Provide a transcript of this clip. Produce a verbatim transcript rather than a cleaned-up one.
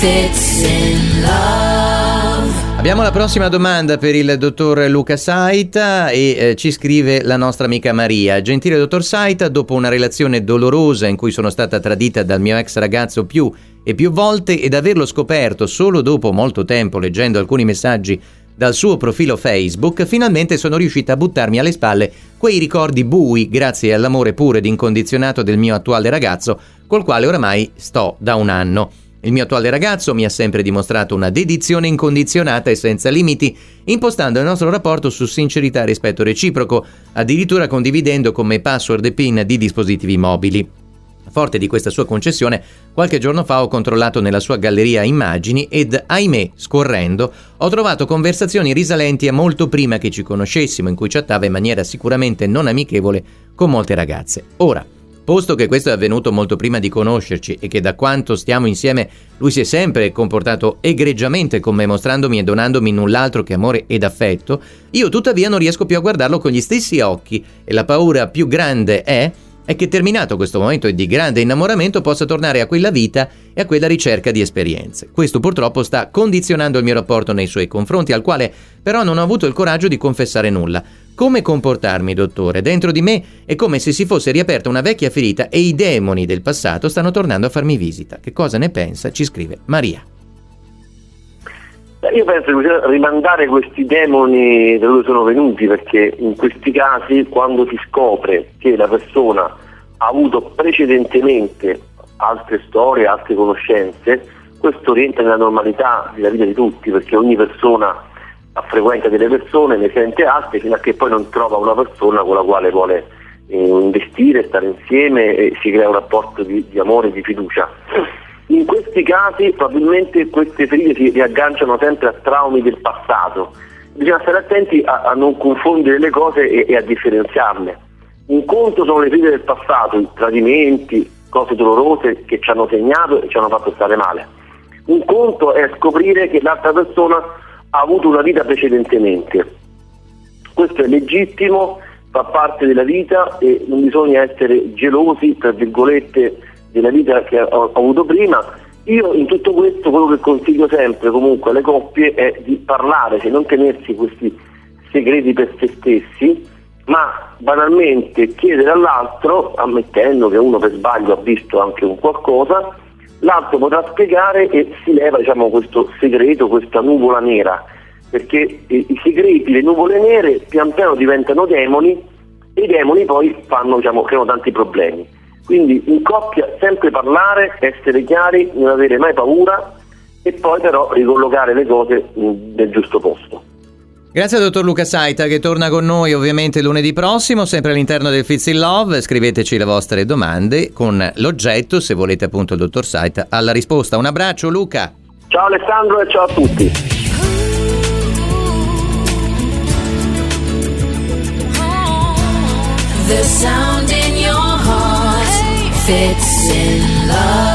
Fits in Love. Abbiamo la prossima domanda per il dottor Luca Saita e eh, ci scrive la nostra amica Maria. Gentile dottor Saita, dopo una relazione dolorosa in cui sono stata tradita dal mio ex ragazzo più e più volte ed averlo scoperto solo dopo molto tempo leggendo alcuni messaggi dal suo profilo Facebook, finalmente sono riuscita a buttarmi alle spalle quei ricordi bui grazie all'amore puro ed incondizionato del mio attuale ragazzo, col quale oramai sto da un anno. Il mio attuale ragazzo mi ha sempre dimostrato una dedizione incondizionata e senza limiti, impostando il nostro rapporto su sincerità e rispetto reciproco, addirittura condividendo con me password e PIN di dispositivi mobili. Forte di questa sua concessione, qualche giorno fa ho controllato nella sua galleria immagini ed, ahimè, scorrendo, ho trovato conversazioni risalenti a molto prima che ci conoscessimo, in cui chattava in maniera sicuramente non amichevole con molte ragazze. Ora, posto che questo è avvenuto molto prima di conoscerci e che da quanto stiamo insieme lui si è sempre comportato egregiamente con me, mostrandomi e donandomi null'altro che amore ed affetto, io tuttavia non riesco più a guardarlo con gli stessi occhi e la paura più grande è è che terminato questo momento di grande innamoramento possa tornare a quella vita e a quella ricerca di esperienze. Questo purtroppo sta condizionando il mio rapporto nei suoi confronti, al quale però non ho avuto il coraggio di confessare nulla. Come comportarmi, dottore? Dentro di me è come se si fosse riaperta una vecchia ferita e i demoni del passato stanno tornando a farmi visita. Che cosa ne pensa? Ci scrive Maria. Io penso che bisogna rimandare questi demoni da dove sono venuti, perché in questi casi, quando si scopre che la persona ha avuto precedentemente altre storie, altre conoscenze, questo rientra nella normalità della vita di tutti, perché ogni persona frequenta delle persone, ne sente altre, fino a che poi non trova una persona con la quale vuole eh, investire, stare insieme e si crea un rapporto di, di amore e di fiducia. In questi casi probabilmente queste ferite si riagganciano sempre a traumi del passato. Bisogna stare attenti a, a non confondere le cose e, e a differenziarle. Un conto sono le ferite del passato, i tradimenti, cose dolorose che ci hanno segnato e ci hanno fatto stare male. Un conto è scoprire che l'altra persona ha avuto una vita precedentemente. Questo è legittimo, fa parte della vita e non bisogna essere gelosi, tra virgolette, della vita che ho, ho avuto prima. Io in tutto questo quello che consiglio sempre comunque alle coppie è di parlare, cioè non tenersi questi segreti per se stessi, ma banalmente chiedere all'altro, ammettendo che uno per sbaglio ha visto anche un qualcosa, l'altro potrà spiegare e si leva, diciamo, questo segreto, questa nuvola nera, perché i, i segreti, le nuvole nere pian piano diventano demoni e i demoni poi fanno, diciamo, creano tanti problemi. Quindi in coppia sempre parlare, essere chiari, non avere mai paura e poi però ricollocare le cose nel giusto posto. Grazie al dottor Luca Saita, che torna con noi ovviamente lunedì prossimo, sempre all'interno del Fits in Love. Scriveteci le vostre domande con l'oggetto, se volete appunto il dottor Saita, alla risposta. Un abbraccio Luca! Ciao Alessandro e ciao a tutti! The sound in your heart fits in love.